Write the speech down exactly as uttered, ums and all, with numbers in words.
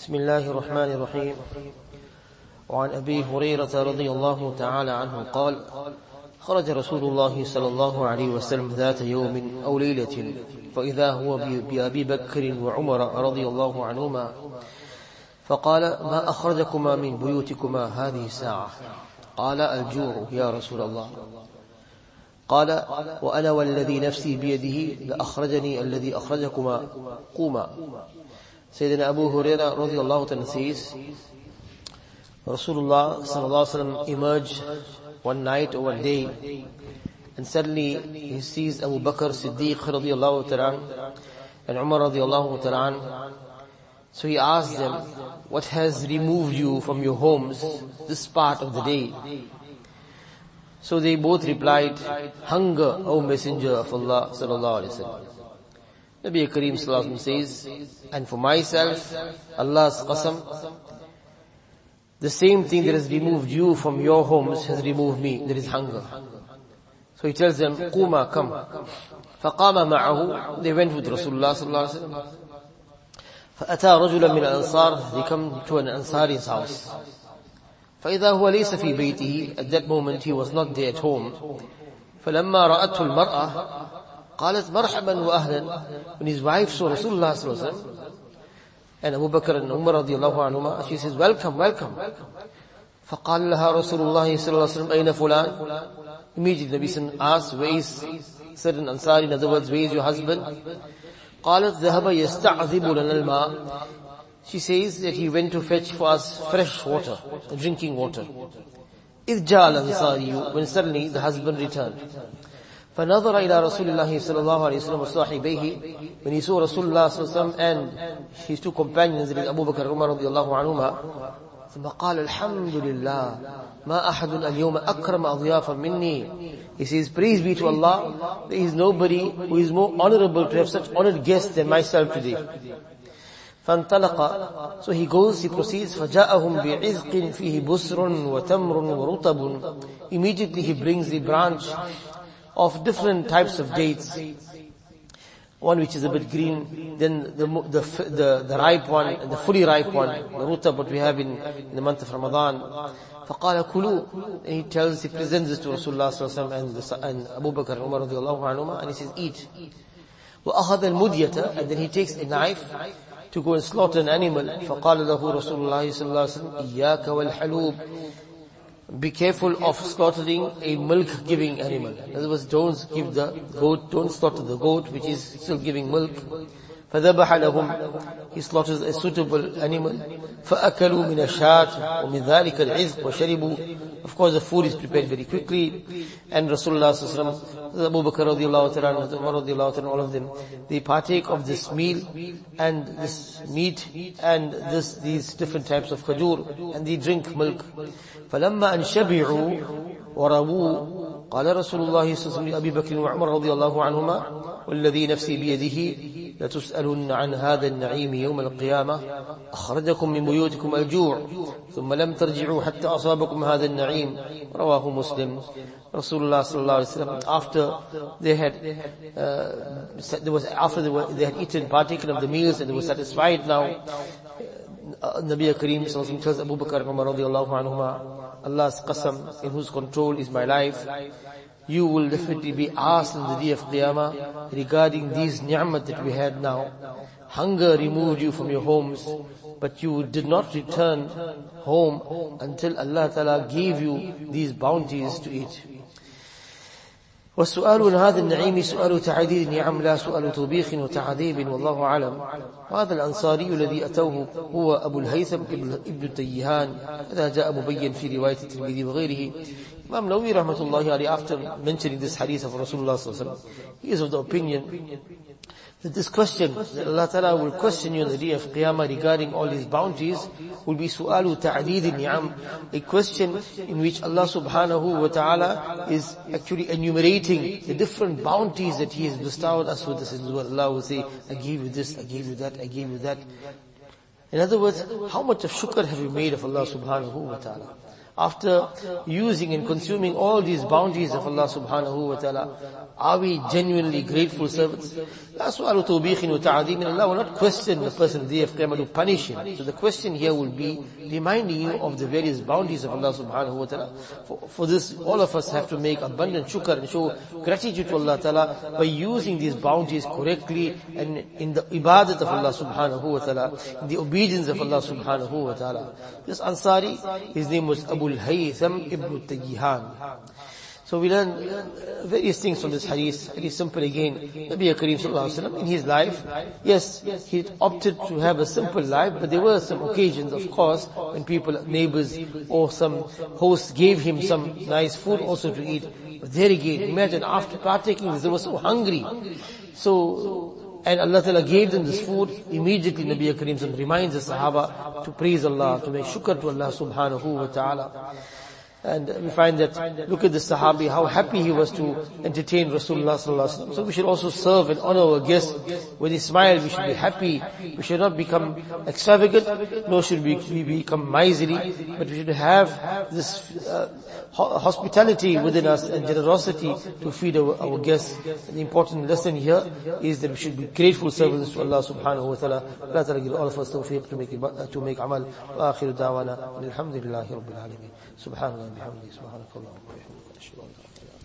بسم الله الرحمن الرحيم. وعن أبي هريرة رضي الله تعالى عنه قال: خرج رسول الله صلى الله عليه وسلم ذات يوم أو ليلة فإذا هو بأبي بكر وعمر رضي الله عنهما فقال: ما أخرجكما من بيوتكما هذه الساعة؟ قال: الجوع يا رسول الله. قال: وأنا والذي نفسي بيده لأخرجني الذي أخرجكما قوما. Sayyidina Abu Hurairah radiallahu ta'ala says, Rasulullah sallallahu alaihi wasallam emerged one night or one day, and suddenly he sees Abu Bakr Siddiq radiallahu ta'ala and Umar radiallahu ta'ala. So he asked them, what has removed you from your homes this part of the day? So they both replied, hunger, O Messenger of Allah sallallahu alaihi wasallam. Nabi Kareem sallallahu alaihi wasallam says, and for myself, Allah's qasam, the same thing that has removed you from your homes has removed me, that is hunger. So he tells them, Quma, come. فَقَامَ مَعَهُ. They went with Rasulullah sallallahu alaihi wasallam. فَأَتَى رَجُلًا مِنَ الْأَنصَارِ. They come to an Ansari's house. فَإِذَا هُوَ لَيْسَ فِي بَيْتِهِ. At that moment he was not there at home. فَلَمَّا رَأَتْهُ الْمَرْأَةِ قالت مرحبا وأهلا. When his wife saw Rasulullah sallallahu alaihi wasallam and Abu Bakr and Umar radiallahu anhuma, she says, welcome, welcome. فقال لها رسول الله صلى الله عليه وسلم أين فلان. Immediately the Nabi asked, where is certain Ansari, in other words, where is your husband? قالت ذهب يستعذب لنا الماء. She says that he went to fetch for us fresh water, drinking water. إذ جاء الأنصاري. When suddenly the husband returned. فنظر إلى رسول الله صلى الله عليه وسلم وصاحبيه. When he saw Rasulullah صلى الله عليه وسلم and his two companions, Abu Bakr and Umar رضي الله عنهما, ثم قال الحمد لله ما أحد اليوم أكرم أضيافا مني. He says, praise be to Allah, there is nobody who is more honorable to have such honored guests than myself today. فانطلق. So he goes, he proceeds. فجاءهم بعزق فيه بسر وتمر ورطب. Immediately he brings the branch of different types of dates. One which is a bit green, then the the the, the ripe one, and the fully ripe one, the rutab, what we have in, in the month of Ramadan. فَقَالَ كُلُوا. And he tells, he presents this to Rasulullah sallallahu alaihi wasallam and, the, and Abu Bakr and Umar radiallahu anhuma, and he says, eat. وَأَخَذَ الْمُدْيَةَ. And then he takes a knife to go and slaughter an animal. فَقَالَ لَهُ رَسُولُ اللَّهِ صلى الله عليه وسلم إِيَّاكَ وَالْحَلُوبِ. Be careful of slaughtering a milk-giving animal. In other words, don't give the goat, don't slaughter the goat which is still giving milk. فَذَبَحَ لَهُمْ. He slaughters a suitable animal. فَأَكَلُوا مِنَ الشَّاةِ وَمِنْ ذَلِكَ الْعِزْقِ وَشَرِبُوا. Of course, the food is prepared very quickly. And Rasulullah sallallahu alaihi wasallam, Abu Bakr radiallahu ta'ala, Umar radiallahu ta'ala, all of them, they partake of this meal and this meat and this these different types of khajur, and they drink milk. فَلَمَّا أَنْ شَبِعُوا وَرَوُوا قال رسول الله صلى الله عليه وسلم أبي بكر وعمر رضي الله عنهما والذي نفسي بيده لتسألن عن هذا النعيم يوم القيامة أخرجكم من بيوتكم الجوع ثم لم ترجعوا حتى أصابكم هذا النعيم. رواه مسلم. Rasulullah sallallahu alaihi wasallam, after they had uh, there was after they, were, they had eaten, partaken of the meals, and they were satisfied now, uh, Nabi Kareem sallallahu alaihi wasallam tells Abu Bakr and Umar radiyallahu anhuma, Allah's qasam, in whose control is my life, you will definitely be asked on the day of Qiyamah regarding these ni'mat that we had now. Hunger removed you from your homes, but you did not return home until Allah Ta'ala gave you these bounties to eat. والسؤال عن هذا النعيم سؤال تعديد نعم لا سؤال توبيخ وتعذيب والله أعلم. وهذا الأنصاري الذي أتوه هو أبو الهيثم ابن تيهان. هذا جاء مبين في رواية الترمذي وغيره. Imam Nawawi rahmatullahi alayhi, after mentioning this hadith of Rasulullah sallallahu alaihi wasallam, he is of the opinion that this question, that Allah Ta'ala will question you on the day of Qiyamah regarding all these bounties, will be su'alu ta'deed ni'am, a question in which Allah Subhanahu wa Ta'ala is actually enumerating the different bounties that He has bestowed us with. This is what Allah will say, I gave you this, I gave you that, I gave you that. In other words, how much of shukr have we made of Allah Subhanahu wa Ta'ala? After using and consuming all these bounties of Allah subhanahu wa ta'ala, are we genuinely grateful servants? Allah will not question the person on the day of Qiyamah to punish him. So the question here will be reminding you of the various bounties of Allah subhanahu wa ta'ala. For, for this, all of us have to make abundant shukr and show gratitude to Allah ta'ala by using these bounties correctly and in the ibadat of Allah subhanahu wa ta'ala, in the obedience of Allah subhanahu wa ta'ala. This Ansari, his name was Abu al-Haytham ibn Tayyihan. So we learn various things from this hadith. It is simple again. Nabi Kareem sallallahu alaihi wasallam in his life, yes, he opted to have a simple life, but there were some occasions, of course, when people, neighbors or some hosts gave him some nice food also to eat. But there again, imagine after partaking this, they were so hungry. So, and Allah Ta'ala gave them this food. Immediately Nabi Kareem sallallahu reminds the Sahaba to praise Allah, to make shukr to Allah subhanahu wa ta'ala. And we find that, look at the Sahabi, how happy he was to entertain Rasulullah sallallahu alaihi wasallam. So we should also serve and honor our guests. When they smile, we should be happy. We should not become extravagant, nor should we, we become miserly, but we should have this uh, hospitality within us and generosity to feed our, our guests. And the important lesson here is that we should be grateful servants to Allah subhanahu wa ta'ala. Allah ta'ala give all of us tawfiq to make, to make amal. Wa akhiru da'wana. Alhamdulillahi rabbil alameen. Subhanallah. بحمده سبحانك اللهم وبحمدك نشهد ان لا اله الا انت